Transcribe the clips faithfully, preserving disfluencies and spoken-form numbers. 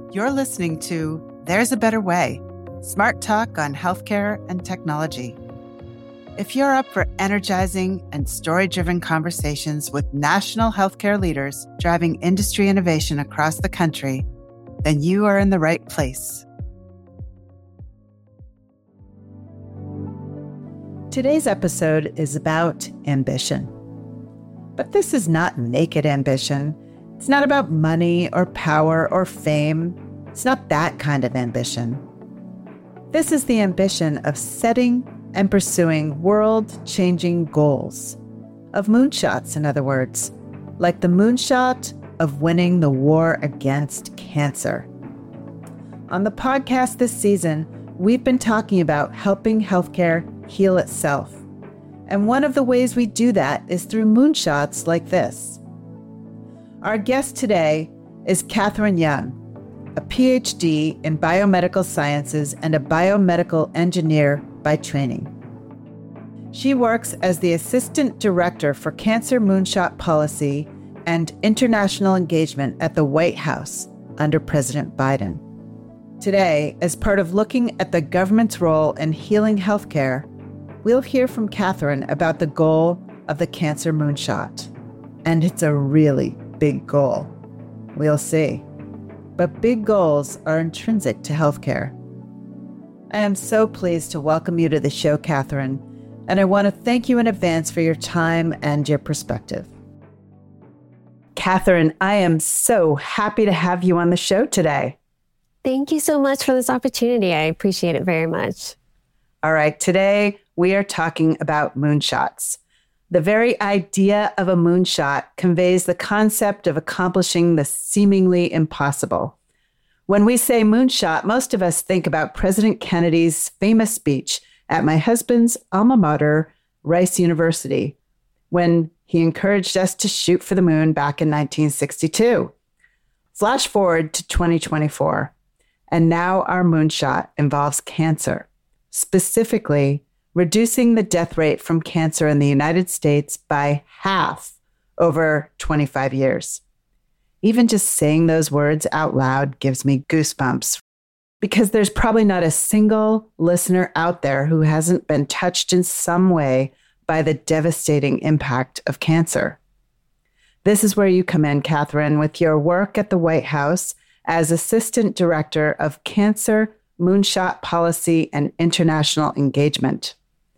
You're listening to There's a Better Way, smart talk on healthcare and technology. If you're up for energizing and story-driven conversations with national healthcare leaders driving industry innovation across the country, then you are in the right place. Today's episode is about ambition. But this is not naked ambition. It's not about money or power or fame. It's not that kind of ambition. This is the ambition of setting and pursuing world-changing goals. Of moonshots, in other words. Like the moonshot of winning the war against cancer. On the podcast this season, we've been talking about helping healthcare heal itself. And one of the ways we do that is through moonshots like this. Our guest today is Catherine Young, a P H D in biomedical sciences and a biomedical engineer by training. She works as the Assistant Director for Cancer Moonshot Policy and International Engagement at the White House under President Biden. Today, as part of looking at the government's role in healing healthcare, we'll hear from Catherine about the goal of the Cancer Moonshot. And it's a really big goal. We'll see. But big goals are intrinsic to healthcare. I am so pleased to welcome you to the show, Catherine, and I want to thank you in advance for your time and your perspective. Catherine, I am so happy to have you on the show today. Thank you so much for this opportunity. I appreciate it very much. All right, today we are talking about moonshots. The very idea of a moonshot conveys the concept of accomplishing the seemingly impossible. When we say moonshot, most of us think about President Kennedy's famous speech at my husband's alma mater, Rice University, when he encouraged us to shoot for the moon back in nineteen sixty-two. Flash forward to twenty twenty-four, and now our moonshot involves cancer. Specifically, reducing the death rate from cancer in the United States by half over twenty-five years. Even just saying those words out loud gives me goosebumps, because there's probably not a single listener out there who hasn't been touched in some way by the devastating impact of cancer. This is where you come in, Catherine, with your work at the White House as Assistant Director of Cancer Moonshot Policy and International Engagement.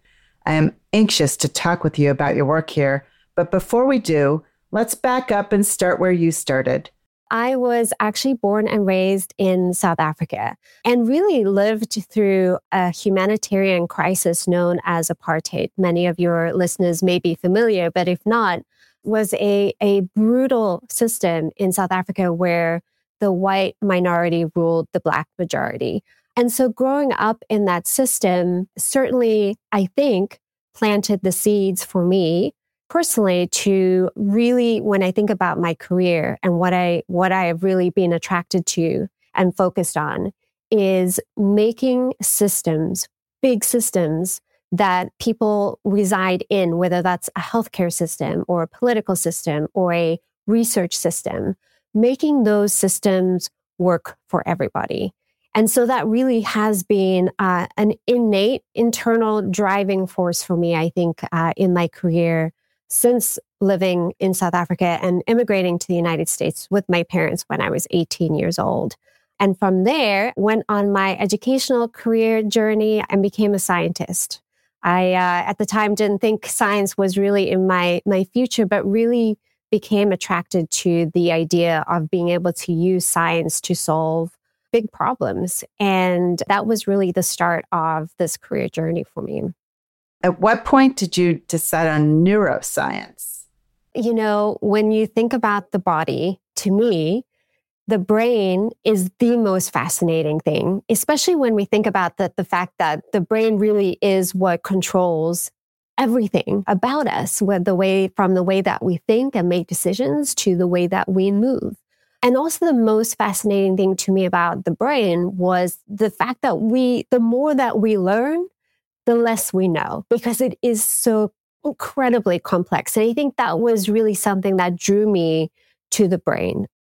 I am anxious to talk with you about your work here, but before we do, let's back up and start where you started. I was actually born and raised in South Africa and really lived through a humanitarian crisis known as apartheid. Many of your listeners may be familiar, but if not, was a, a brutal system in South Africa where the white minority ruled the Black majority. And so growing up in that system certainly, I think, planted the seeds for me personally to really, when I think about my career and what I what I have really been attracted to and focused on is making systems, big systems that people reside in, whether that's a healthcare system or a political system or a research system, making those systems work for everybody. And so that really has been uh, an innate internal driving force for me, I think, uh, in my career since living in South Africa and immigrating to the United States with my parents when I was eighteen years old. And from there, went on my educational career journey and became a scientist. I, uh, at the time, didn't think science was really in my, my future, but really became attracted to the idea of being able to use science to solve big problems. And that was really the start of this career journey for me. At what point did you decide on neuroscience? You know, when you think about the body, to me, the brain is the most fascinating thing, especially when we think about the, the fact that the brain really is what controls everything about us, with the way, from the way that we think and make decisions to the way that we move. And also the most fascinating thing to me about the brain was the fact that we, the more that we learn, the less we know, because it is so incredibly complex. And I think that was really something that drew me to the brain.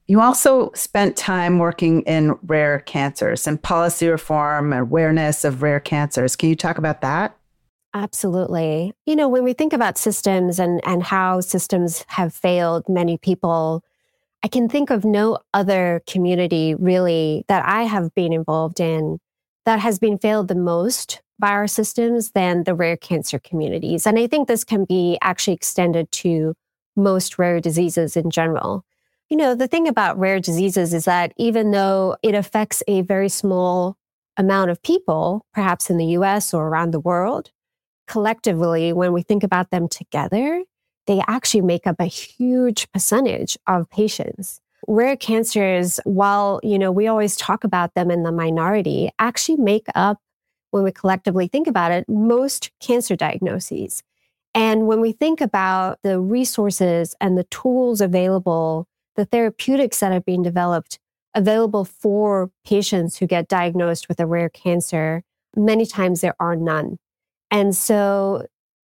You also spent time working in rare cancers and policy reform, awareness of rare cancers. Can you talk about that? Absolutely. You know, when we think about systems and, and how systems have failed many people, I can think of no other community really that I have been involved in that has been failed the most by our systems than the rare cancer communities. And I think this can be actually extended to most rare diseases in general. You know, the thing about rare diseases is that even though it affects a very small amount of people, perhaps in the U S or around the world, collectively, when we think about them together, they actually make up a huge percentage of patients. Rare cancers, while, you know, we always talk about them in the minority, actually make up, when we collectively think about it, most cancer diagnoses. And when we think about the resources and the tools available, the therapeutics that are being developed available for patients who get diagnosed with a rare cancer, many times there are none. And so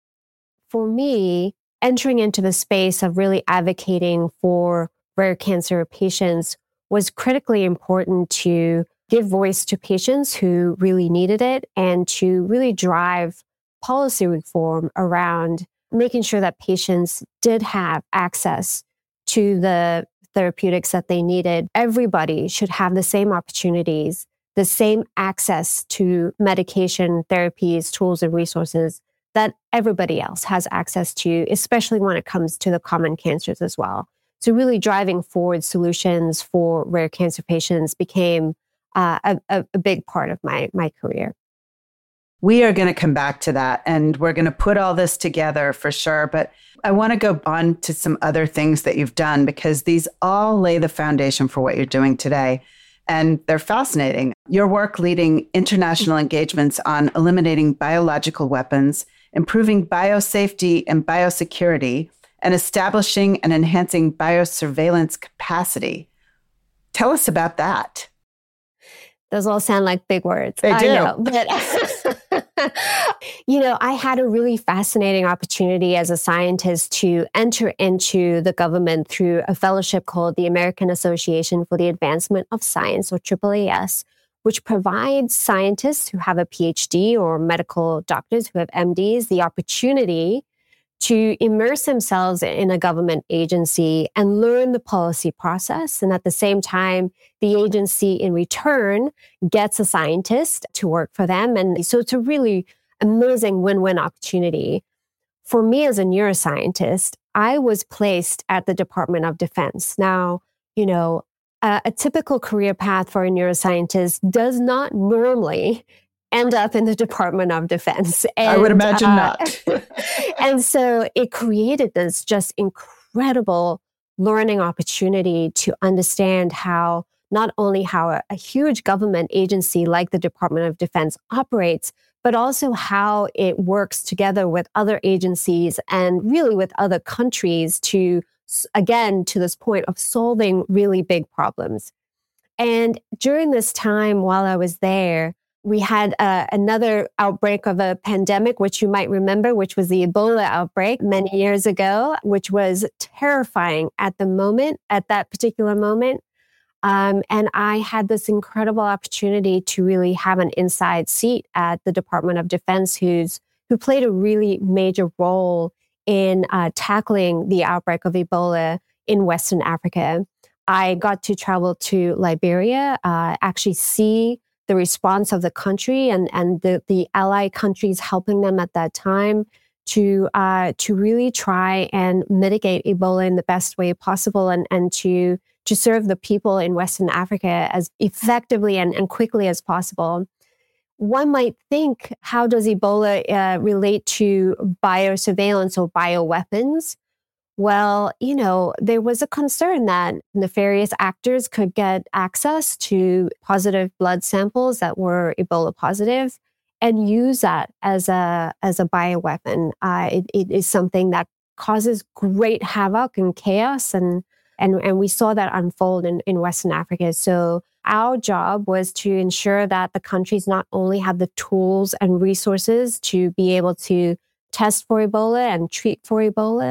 for me, entering into the space of really advocating for rare cancer patients was critically important to give voice to patients who really needed it and to really drive policy reform around making sure that patients did have access to the therapeutics that they needed. Everybody should have the same opportunities, the same access to medication, therapies, tools, and resources that everybody else has access to, especially when it comes to the common cancers as well. So really driving forward solutions for rare cancer patients became uh, a, a big part of my, my career. We are going to come back to that, and we're going to put all this together for sure. But I want to go on to some other things that you've done, because these all lay the foundation for what you're doing today. And they're fascinating. Your work leading international engagements on eliminating biological weapons, improving biosafety and biosecurity, and establishing and enhancing biosurveillance capacity. Tell us about that. Those all sound like big words. They do. I know, but you know, I had a really fascinating opportunity as a scientist to enter into the government through a fellowship called the American Association for the Advancement of Science, or triple A S, which provides scientists who have a P H D or medical doctors who have M Ds the opportunity to immerse themselves in a government agency and learn the policy process. And at the same time, the agency in return gets a scientist to work for them. And so it's a really amazing win-win opportunity. For me as a neuroscientist, I was placed at the Department of Defense. Now, you know, a, a typical career path for a neuroscientist does not normally end up in the Department of Defense. And, I would imagine uh, not. And so it created this just incredible learning opportunity to understand how not only how a, a huge government agency like the Department of Defense operates, but also how it works together with other agencies and really with other countries to, again, to this point of solving really big problems. And during this time while I was there, we had uh, another outbreak of a pandemic, which you might remember, which was the Ebola outbreak many years ago, which was terrifying at the moment, at that particular moment. Um, and I had this incredible opportunity to really have an inside seat at the Department of Defense, who's who played a really major role in uh, tackling the outbreak of Ebola in Western Africa. I got to travel to Liberia, uh, actually see the response of the country and, and the, the allied countries helping them at that time to uh, to really try and mitigate Ebola in the best way possible and, and to, to serve the people in Western Africa as effectively and, and quickly as possible. One might think, how does Ebola uh, relate to biosurveillance or bioweapons? Well, you know, there was a concern that nefarious actors could get access to positive blood samples that were Ebola positive and use that as a as a bioweapon. Uh, it, it is something that causes great havoc and chaos, and and and we saw that unfold in, in Western Africa. So our job was to ensure that the countries not only have the tools and resources to be able to test for Ebola and treat for Ebola,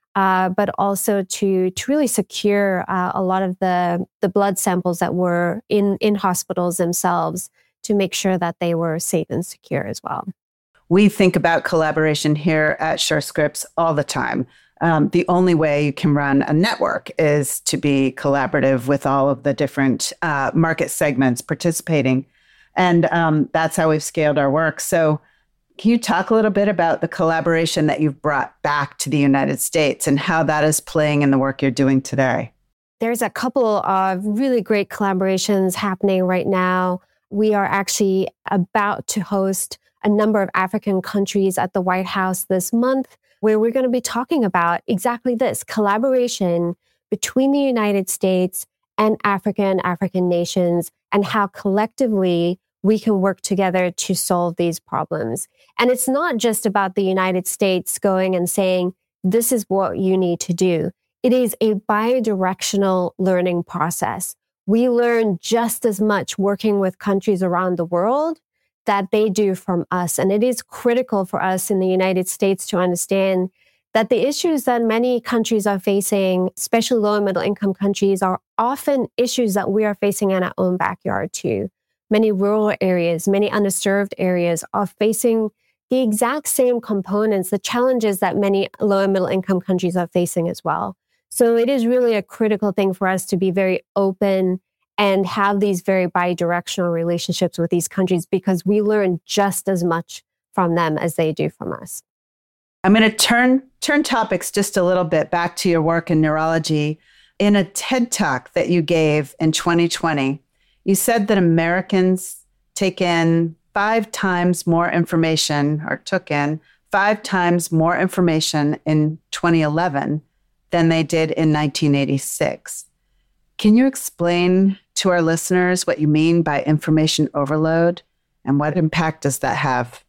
uh, but also to to really secure uh, a lot of the the blood samples that were in in hospitals themselves to make sure that they were safe and secure as well. We think about collaboration here at SureScripts all the time. Um, the only way you can run a network is to be collaborative with all of the different uh, market segments participating. And um, that's how we've scaled our work. So can you talk a little bit about the collaboration that you've brought back to the United States and how that is playing in the work you're doing today? There's a couple of really great collaborations happening right now. We are actually about to host a number of African countries at the White House this month, where we're going to be talking about exactly this collaboration between the United States and African African nations and how collectively we can work together to solve these problems. And it's not just about the United States going and saying, this is what you need to do. It is a bidirectional learning process. We learn just as much working with countries around the world that they do from us. And it is critical for us in the United States to understand that the issues that many countries are facing, especially low and middle income countries, are often issues that we are facing in our own backyard too. Many rural areas, many underserved areas are facing the exact same components, the challenges that many low and middle income countries are facing as well. So it is really a critical thing for us to be very open and have these very bi-directional relationships with these countries because we learn just as much from them as they do from us. I'm going to turn turn topics just a little bit back to your work in neurology. In a TED Talk that you gave in twenty twenty, you said that Americans take in five times more information or took in five times more information in twenty eleven than they did in nineteen eighty-six. Can you explain to our listeners what you mean by information overload and what impact does that have?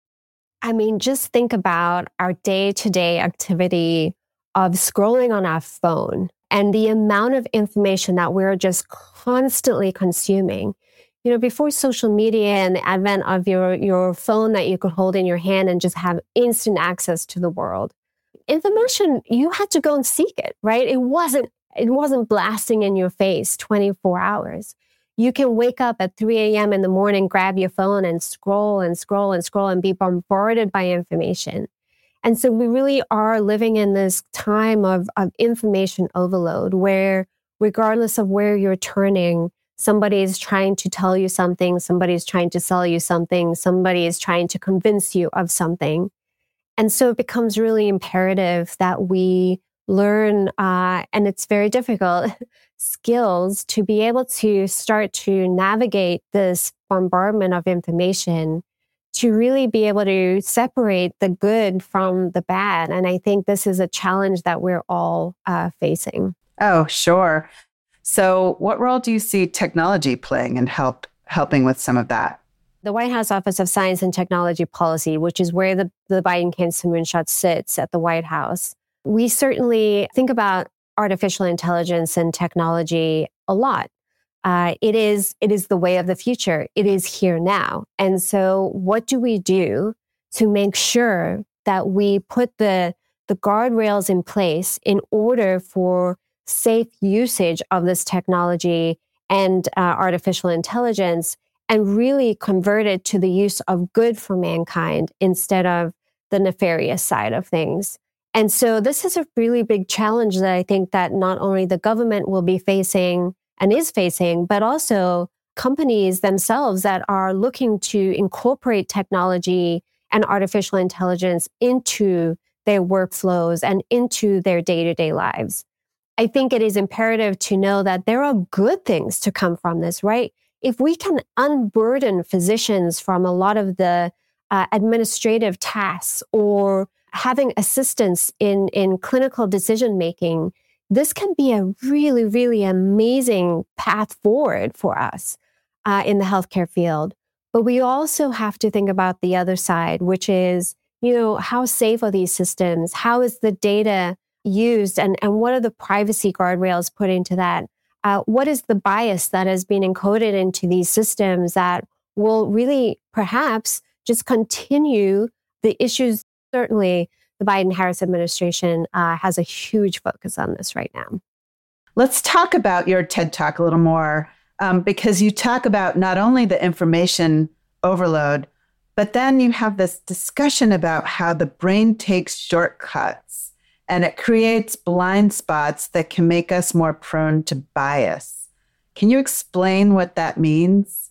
I mean, just think about our day-to-day activity of scrolling on our phone and the amount of information that we're just constantly consuming. You know, before social media and the advent of your, your phone that you could hold in your hand and just have instant access to the world, information, you had to go and seek it, right? It wasn't, it wasn't blasting in your face twenty-four hours. You can wake up at three a.m. in the morning, grab your phone and scroll and scroll and scroll and be bombarded by information. And so we really are living in this time of, of information overload where regardless of where you're turning, somebody is trying to tell you something, somebody is trying to sell you something, somebody is trying to convince you of something. And so it becomes really imperative that we learn, uh, and it's very difficult, skills to be able to start to navigate this bombardment of information to really be able to separate the good from the bad. And I think this is a challenge that we're all uh, facing. Oh, sure. So what role do you see technology playing in help helping with some of that? The White House Office of Science and Technology Policy, which is where the, the Biden-Cancer moonshot sits at the White House, we certainly think about artificial intelligence and technology a lot. Uh, it is it is the way of the future. It is here now. And so what do we do to make sure that we put the, the guardrails in place in order for safe usage of this technology and uh, artificial intelligence and really convert it to the use of good for mankind instead of the nefarious side of things? And so this is a really big challenge that I think that not only the government will be facing and is facing, but also companies themselves that are looking to incorporate technology and artificial intelligence into their workflows and into their day-to-day lives. I think it is imperative to know that there are good things to come from this, right? If we can unburden physicians from a lot of the uh, administrative tasks or having assistance in, in clinical decision-making, this can be a really, really amazing path forward for us uh, in the healthcare field. But we also have to think about the other side, which is, you know, how safe are these systems? How is the data used? And, and what are the privacy guardrails put into that? Uh, what is the bias that has been encoded into these systems that will really perhaps just continue the issues? Certainly, the Biden-Harris administration uh, has a huge focus on this right now. Let's talk about your TED Talk a little more, um, because you talk about not only the information overload, but then you have this discussion about how the brain takes shortcuts and it creates blind spots that can make us more prone to bias. Can you explain what that means?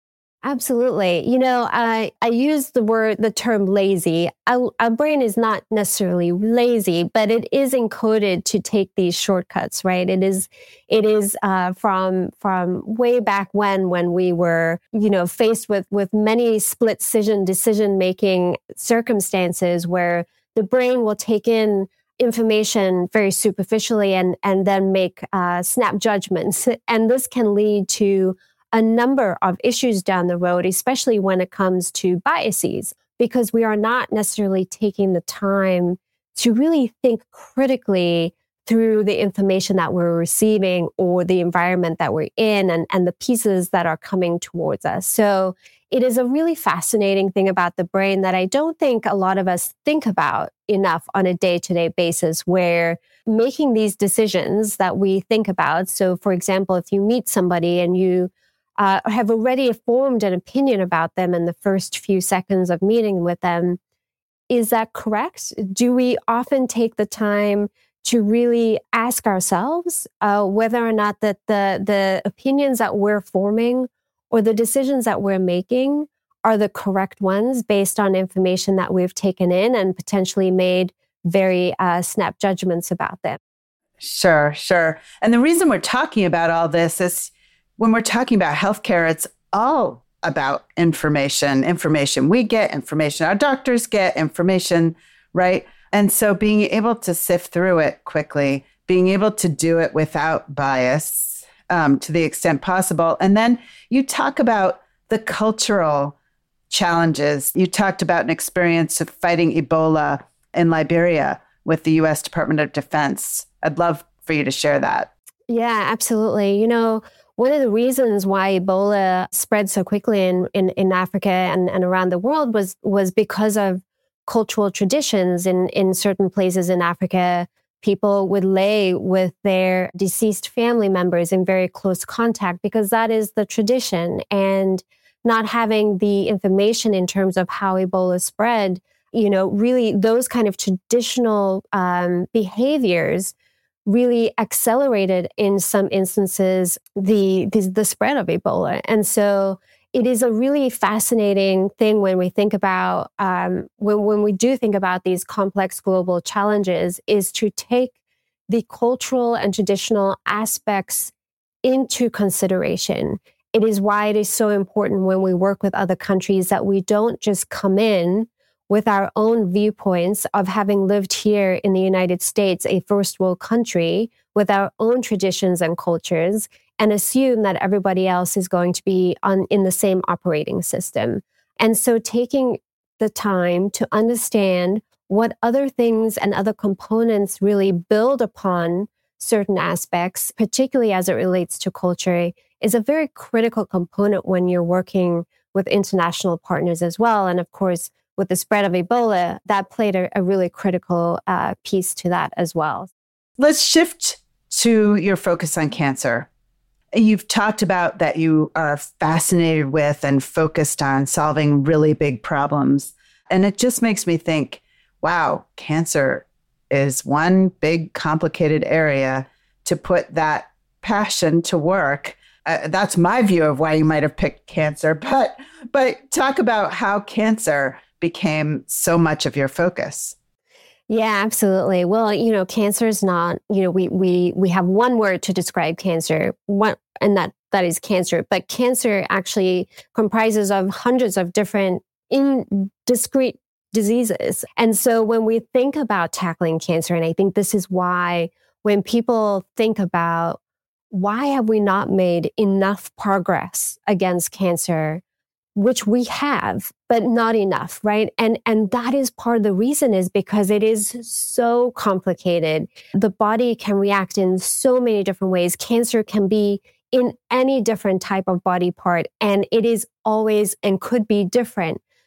Absolutely. You know, I, I use the word, the term lazy. Our, our brain is not necessarily lazy, but it is encoded to take these shortcuts, right? It is, it is uh, from from way back when, when we were, you know, faced with with many split decision decision making circumstances where the brain will take in information very superficially and and then make uh, snap judgments, and this can lead to a number of issues down the road, especially when it comes to biases, because we are not necessarily taking the time to really think critically through the information that we're receiving or the environment that we're in and, and the pieces that are coming towards us. So it is a really fascinating thing about the brain that I don't think a lot of us think about enough on a day-to-day basis, where making these decisions that we think about. So for example, if you meet somebody and you Uh, have already formed an opinion about them in the first few seconds of meeting with them. Is that correct? Do we often take the time to really ask ourselves uh, whether or not that the, the opinions that we're forming or the decisions that we're making are the correct ones based on information that we've taken in and potentially made very uh, snap judgments about them? Sure, sure. And the reason we're talking about all this is when we're talking about healthcare, it's all about information, information we get, information our doctors get, information, right? And so being able to sift through it quickly, being able to do it without bias um, to the extent possible. And then you talk about the cultural challenges. You talked about an experience of fighting Ebola in Liberia with the U S Department of Defense. I'd love for you to share that. Yeah, absolutely. You know, one of the reasons why Ebola spread so quickly in, in, in Africa and, and around the world was was because of cultural traditions. In, in certain places in Africa, people would lay with their deceased family members in very close contact because that is the tradition. And not having the information in terms of how Ebola spread, you know, really those kind of traditional um, behaviors really accelerated in some instances the, the the spread of Ebola. And so it is a really fascinating thing when we think about, um, when, when we do think about these complex global challenges, is to take the cultural and traditional aspects into consideration. It is why it is so important when we work with other countries that we don't just come in with our own viewpoints of having lived here in the United States, a first world country, with our own traditions and cultures, and assume that everybody else is going to be on, in the same operating system. And so taking the time to understand what other things and other components really build upon certain aspects, particularly as it relates to culture, is a very critical component when you're working with international partners as well. And of course, with the spread of Ebola, that played a, a really critical uh, piece to that as well. Let's shift to your focus on cancer. You've talked about that you are fascinated with and focused on solving really big problems. And it just makes me think, wow, cancer is one big complicated area to put that passion to work. Uh, that's my view of why you might have picked cancer. But, but talk about how cancer became so much of your focus. Yeah, absolutely. Well, you know, cancer is not, you know, we we we have one word to describe cancer, one, and that that is cancer. But cancer actually comprises of hundreds of different in discrete diseases. And so when we think about tackling cancer, and I think this is why when people think about why have we not made enough progress against cancer, which we have, but not enough, right? And and that is part of the reason, is because it is so complicated. The body can react in so many different ways. Cancer can be in any different type of body part, and it is always and could be different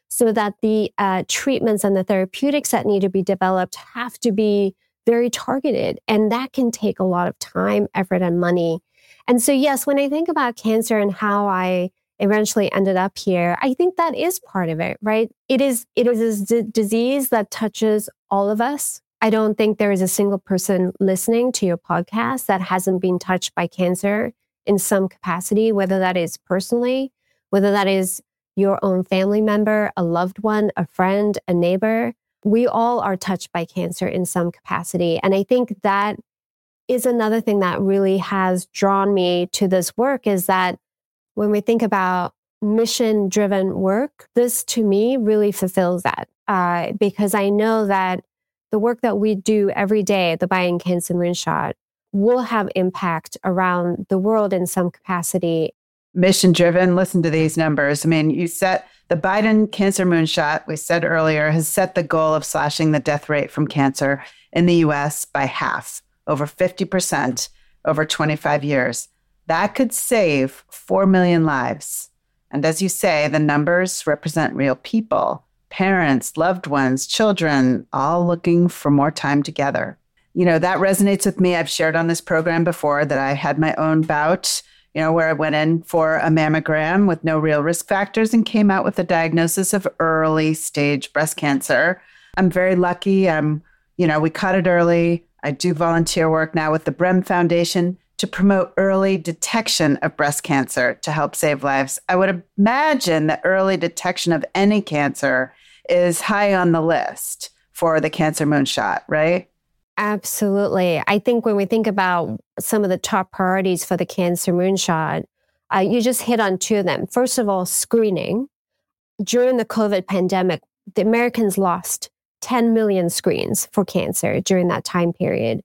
so that the uh, treatments and the therapeutics that need to be developed have to be very targeted. And that can take a lot of time, effort, and money. And so, yes, when I think about cancer and how I eventually ended up here, I think that is part of it, right? It is, it is a d- disease that touches all of us. I don't think there is a single person listening to your podcast that hasn't been touched by cancer in some capacity, whether that is personally, whether that is your own family member, a loved one, a friend, a neighbor. We all are touched by cancer in some capacity. And I think that is another thing that really has drawn me to this work, is that when we think about mission-driven work, this to me really fulfills that uh, because I know that the work that we do every day at the Biden Cancer Moonshot will have impact around the world in some capacity. Mission-driven, listen to these numbers. I mean, you set the Biden Cancer Moonshot, we said earlier, has set the goal of slashing the death rate from cancer in the U S by half, over fifty percent over twenty-five years. That could save four million lives. And as you say, the numbers represent real people, parents, loved ones, children, all looking for more time together. You know, that resonates with me. I've shared on this program before that I had my own bout, you know, where I went in for a mammogram with no real risk factors and came out with a diagnosis of early stage breast cancer. I'm very lucky. I'm, you know, we caught it early. I do volunteer work now with the Brehm Foundation to promote early detection of breast cancer to help save lives. I would imagine that early detection of any cancer is high on the list for the Cancer Moonshot, right? Absolutely. I think when we think about some of the top priorities for the Cancer Moonshot, uh, you just hit on two of them. First of all, screening. During the COVID pandemic, the Americans lost ten million screens for cancer during that time period.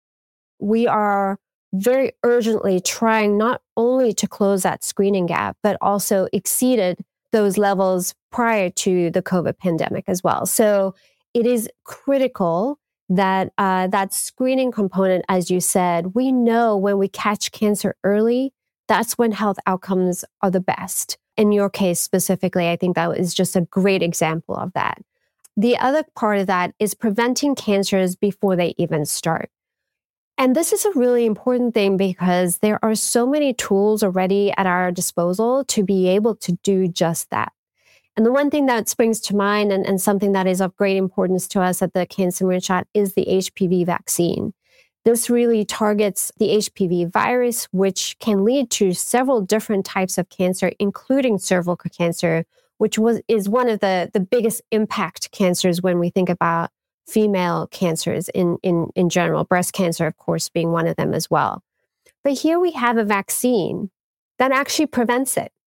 We are very urgently trying not only to close that screening gap, but also exceeded those levels prior to the COVID pandemic as well. So it is critical that uh, that screening component, as you said, we know when we catch cancer early, that's when health outcomes are the best. In your case specifically, I think that is just a great example of that. The other part of that is preventing cancers before they even start. And this is a really important thing because there are so many tools already at our disposal to be able to do just that. And the one thing that springs to mind and, and something that is of great importance to us at the Cancer Moonshot is the H P V vaccine. This really targets the H P V virus, which can lead to several different types of cancer, including cervical cancer, which was is one of the, the biggest impact cancers when we think about female cancers in, in, in general, breast cancer, of course, being one of them as well. But here we have a vaccine that actually prevents it.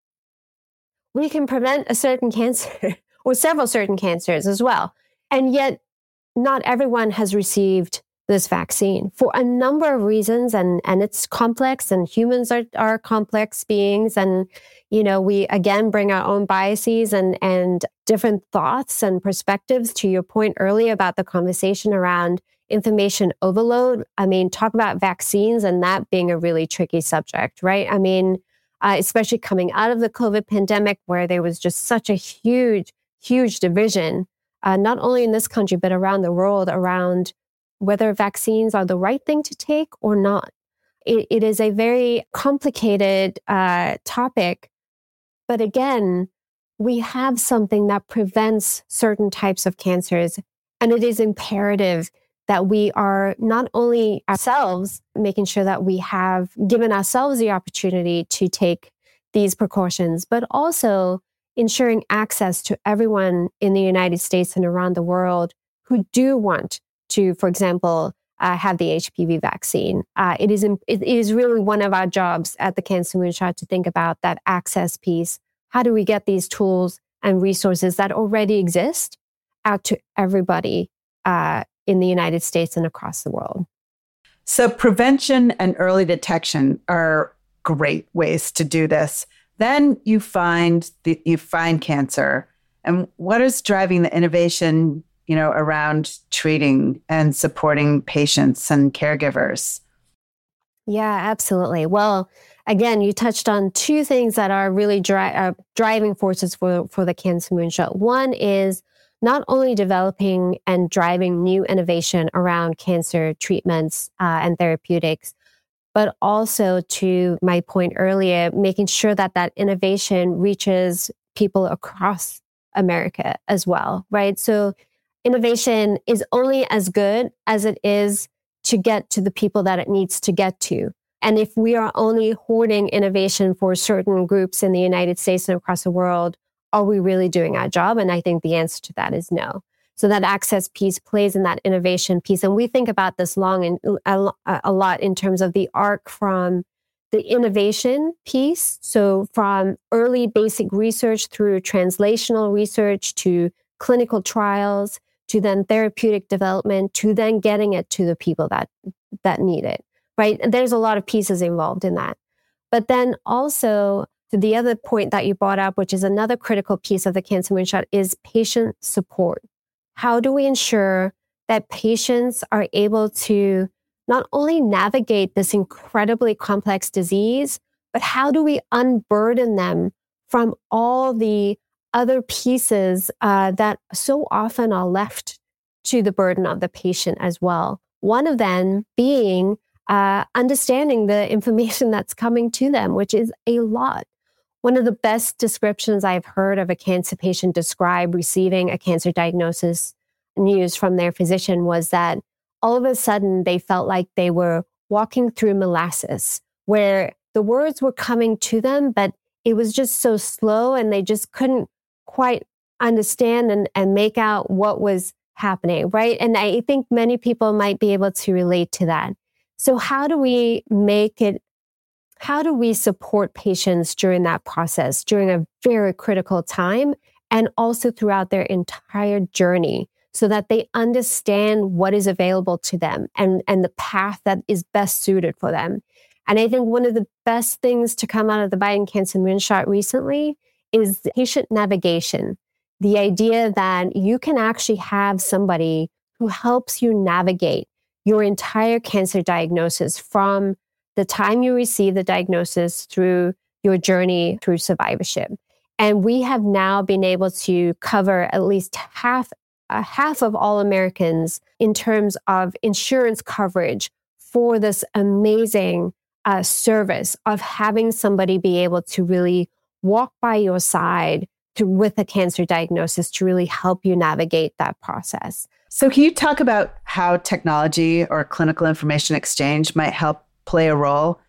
We can prevent a certain cancer or several certain cancers as well. And yet not everyone has received this vaccine for a number of reasons. And, and it's complex, and humans are, are complex beings. And, you know, we again bring our own biases and, and different thoughts and perspectives to your point earlier about the conversation around information overload. I mean, talk about vaccines and that being a really tricky subject, right? I mean, uh, especially coming out of the COVID pandemic where there was just such a huge, huge division, uh, not only in this country, but around the world around whether vaccines are the right thing to take or not. It, it is a very complicated uh, topic. But again, we have something that prevents certain types of cancers. And it is imperative that we are not only ourselves making sure that we have given ourselves the opportunity to take these precautions, but also ensuring access to everyone in the United States and around the world who do want to, for example, uh, have the H P V vaccine. Uh, it is it is really one of our jobs at the Cancer Moonshot to think about that access piece. How do we get these tools and resources that already exist out to everybody uh, in the United States and across the world? So prevention and early detection are great ways to do this. Then you find the, you find cancer, and what is driving the innovation, you know, around treating and supporting patients and caregivers? Yeah, absolutely. Well, again, you touched on two things that are really dri- uh, driving forces for, for the Cancer Moonshot. One is not only developing and driving new innovation around cancer treatments uh, and therapeutics, but also, to my point earlier, making sure that that innovation reaches people across America as well, right? So innovation is only as good as it is to get to the people that it needs to get to. And if we are only hoarding innovation for certain groups in the United States and across the world, are we really doing our job? And I think the answer to that is no. So that access piece plays in that innovation piece. And we think about this long and a, a lot in terms of the arc from the innovation piece. So from early basic research through translational research to clinical trials, to then therapeutic development, to then getting it to the people that, that need it, right? And there's a lot of pieces involved in that. But then also, to the other point that you brought up, which is another critical piece of the Cancer Moonshot, is patient support. How do we ensure that patients are able to not only navigate this incredibly complex disease, but how do we unburden them from all the other pieces uh, that so often are left to the burden of the patient as well? One of them being uh, understanding the information that's coming to them, which is a lot. One of the best descriptions I've heard of a cancer patient describe receiving a cancer diagnosis news from their physician was that all of a sudden they felt like they were walking through molasses, where the words were coming to them, but it was just so slow and they just couldn't quite understand and, and make out what was happening, right? And I think many people might be able to relate to that. So how do we make it How do we support patients during that process, during a very critical time, and also throughout their entire journey, so that they understand what is available to them and, and the path that is best suited for them? And I think one of the best things to come out of the Biden Cancer Moonshot recently is patient navigation. The idea that you can actually have somebody who helps you navigate your entire cancer diagnosis from the time you receive the diagnosis through your journey through survivorship. And we have now been able to cover at least half, uh, half of all Americans in terms of insurance coverage for this amazing uh, service of having somebody be able to really walk by your side to, with a cancer diagnosis to really help you navigate that process. So can you talk about how technology or clinical information exchange might help play a role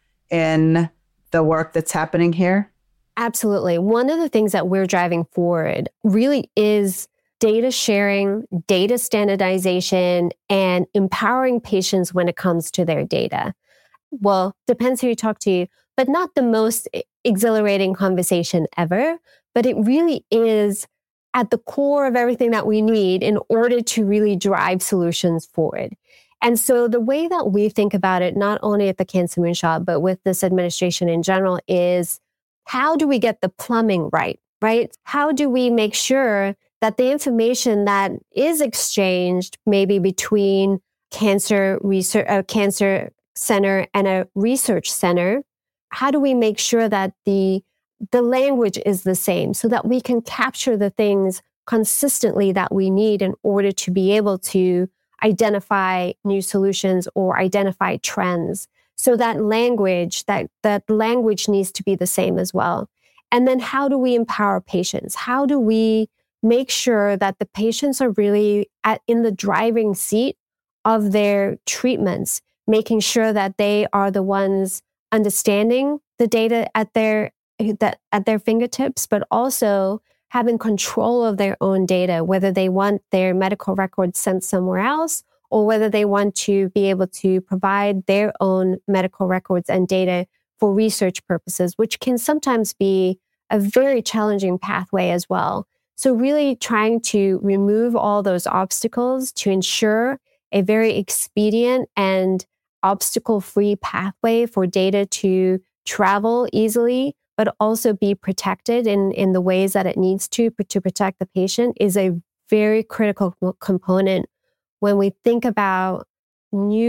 in the work that's happening here? Absolutely. One of the things that we're driving forward really is data sharing, data standardization, and empowering patients when it comes to their data. Well, depends who you talk to, but not the most exhilarating conversation ever, but it really is at the core of everything that we need in order to really drive solutions forward. And so the way that we think about it, not only at the Cancer Moonshot, but with this administration in general, is how do we get the plumbing right, right? How do we make sure that the information that is exchanged maybe between cancer research, a cancer center and a research center, how do we make sure that the the language is the same so that we can capture the things consistently that we need in order to be able to identify new solutions or identify trends? So that language, that, that language needs to be the same as well. And then how do we empower patients? How do we make sure that the patients are really at, in the driving seat of their treatments, making sure that they are the ones understanding the data at their that at their fingertips, but also having control of their own data, whether they want their medical records sent somewhere else or whether they want to be able to provide their own medical records and data for research purposes, which can sometimes be a very challenging pathway as well. So really trying to remove all those obstacles to ensure a very expedient and obstacle-free pathway for data to travel easily, but also be protected in, in the ways that it needs to to protect the patient is a very critical component when we think about new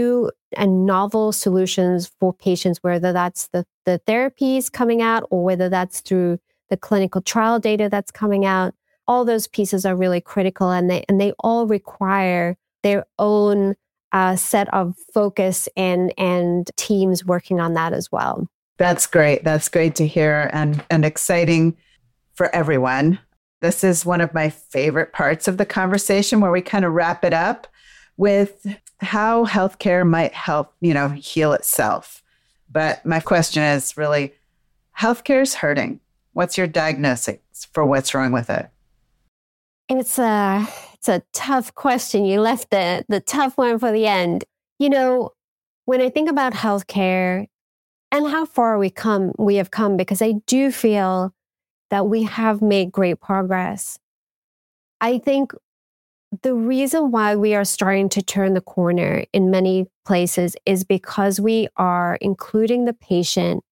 and novel solutions for patients, whether that's the, the therapies coming out or whether that's through the clinical trial data that's coming out. All those pieces are really critical, and they and they all require their own uh, set of focus and and teams working on that as well. That's great. That's great to hear, and and exciting for everyone. This is one of my favorite parts of the conversation, where we kind of wrap it up with how healthcare might help, you know, heal itself. But my question is really, healthcare is hurting. What's your diagnosis for what's wrong with it? It's a, it's a tough question. You left the, the tough one for the end. You know, when I think about healthcare and how far we come, we have come, because I do feel that we have made great progress. I think the reason why we are starting to turn the corner in many places is because we are including the patient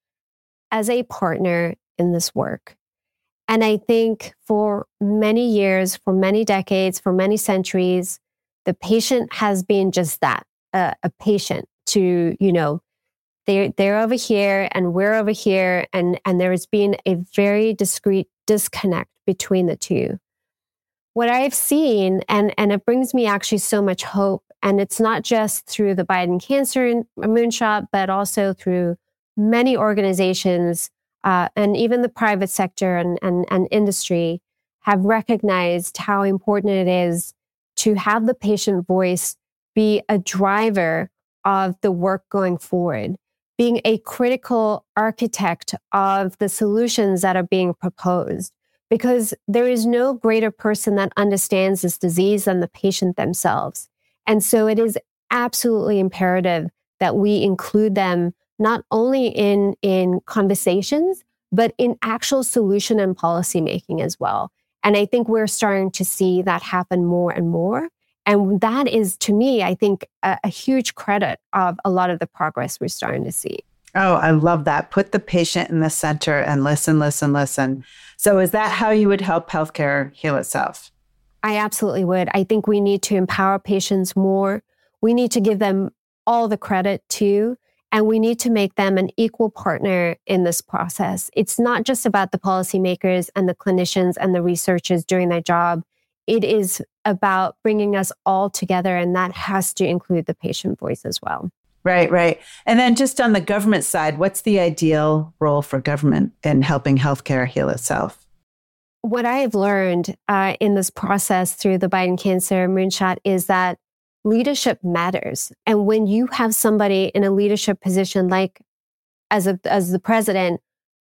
as a partner in this work. And I think for many years, for many decades, for many centuries, the patient has been just that, uh, a patient to, you know, they're, they're over here and we're over here. And, and there has been a very discrete disconnect between the two. What I've seen, and, and it brings me actually so much hope, and it's not just through the Biden Cancer Moonshot, but also through many organizations uh, and even the private sector and, and, and industry have recognized how important it is to have the patient voice be a driver of the work going forward, being a critical architect of the solutions that are being proposed. Because there is no greater person that understands this disease than the patient themselves. And so it is absolutely imperative that we include them not only in, in conversations, but in actual solution and policy making as well. And I think we're starting to see that happen more and more. And that is, to me, I think, a, a huge credit of a lot of the progress we're starting to see. Oh, I love that. Put the patient in the center and listen, listen, listen. So is that how you would help healthcare heal itself? I absolutely would. I think we need to empower patients more. We need to give them all the credit too, and we need to make them an equal partner in this process. It's not just about the policymakers and the clinicians and the researchers doing their job. It is about bringing us all together, and that has to include the patient voice as well. Right, right. And then just on the government side, what's the ideal role for government in helping healthcare heal itself? What I have learned uh, in this process through the Biden Cancer Moonshot is that leadership matters. And when you have somebody in a leadership position, like as a, as the president,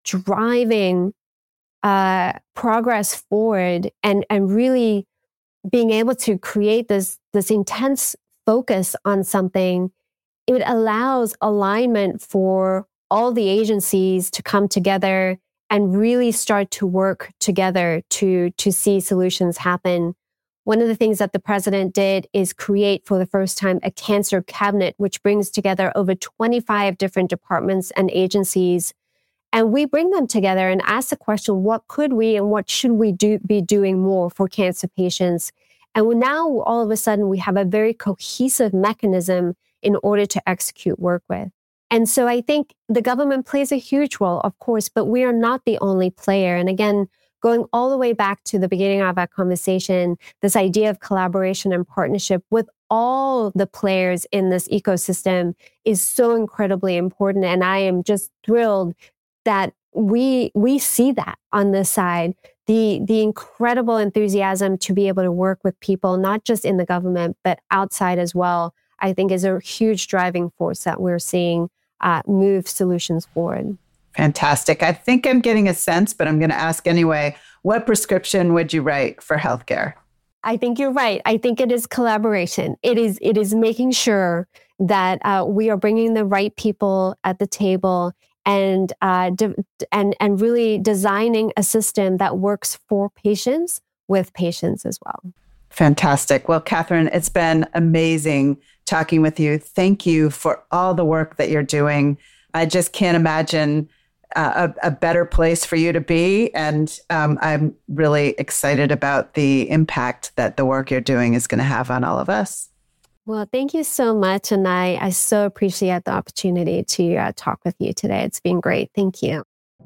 driving uh, progress forward and, and really being able to create this, this intense focus on something, it allows alignment for all the agencies to come together and really start to work together to, to see solutions happen. One of the things that the president did is create for the first time a cancer cabinet, which brings together over twenty-five different departments and agencies. And we bring them together and ask the question, what could we and what should we do, be doing more for cancer patients? And now all of a sudden we have a very cohesive mechanism in order to execute work with. And so I think the government plays a huge role, of course, but we are not the only player. And again, going all the way back to the beginning of our conversation, this idea of collaboration and partnership with all the players in this ecosystem is so incredibly important. And I am just thrilled that we we see that on this side, the the incredible enthusiasm to be able to work with people, not just in the government, but outside as well, I think is a huge driving force that we're seeing uh, move solutions forward. Fantastic. I think I'm getting a sense, but I'm going to ask anyway, what prescription would you write for healthcare? I think you're right. I think it is collaboration. It is it is making sure that uh, we are bringing the right people at the table and uh, de- and and really designing a system that works for patients with patients as well. Fantastic. Well, Catherine, it's been amazing talking with you. Thank you for all the work that you're doing. I just can't imagine uh, a, a better place for you to be. And um, I'm really excited about the impact that the work you're doing is going to have on all of us. Well, thank you so much. And I, I so appreciate the opportunity to uh, talk with you today. It's been great. Thank you.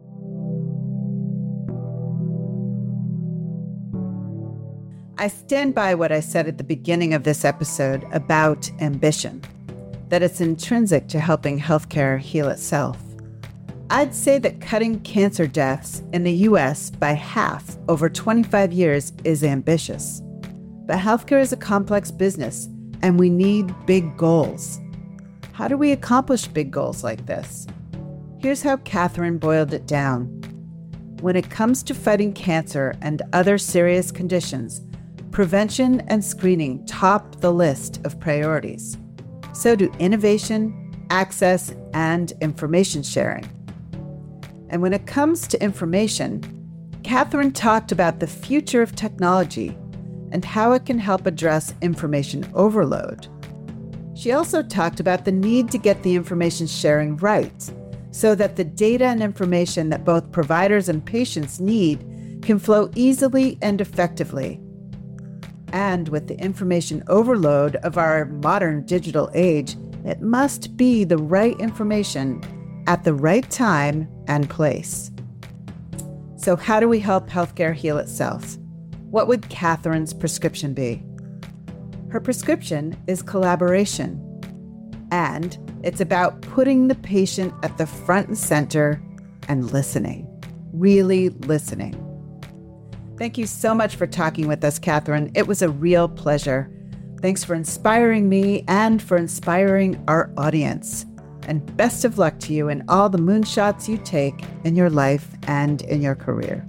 I stand by what I said at the beginning of this episode about ambition, that it's intrinsic to helping healthcare heal itself. I'd say that cutting cancer deaths in the U S by half over twenty-five years is ambitious. But healthcare is a complex business, and we need big goals. How do we accomplish big goals like this? Here's how Catherine boiled it down. When it comes to fighting cancer and other serious conditions, prevention and screening top the list of priorities. So do innovation, access, and information sharing. And when it comes to information, Catherine talked about the future of technology and how it can help address information overload. She also talked about the need to get the information sharing right so that the data and information that both providers and patients need can flow easily and effectively. And with the information overload of our modern digital age, it must be the right information at the right time and place. So how do we help healthcare heal itself? What would Catherine's prescription be? Her prescription is collaboration, and it's about putting the patient at the front and center and listening, really listening. Thank you so much for talking with us, Catherine. It was a real pleasure. Thanks for inspiring me and for inspiring our audience. And best of luck to you in all the moonshots you take in your life and in your career.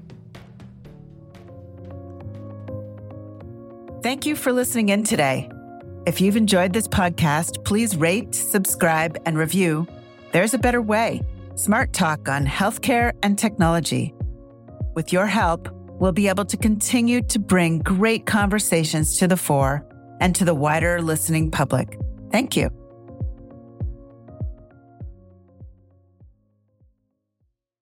Thank you for listening in today. If you've enjoyed this podcast, please rate, subscribe, and review. There's a better way. Smart Talk on healthcare and technology. With your help, we'll be able to continue to bring great conversations to the fore and to the wider listening public. Thank you.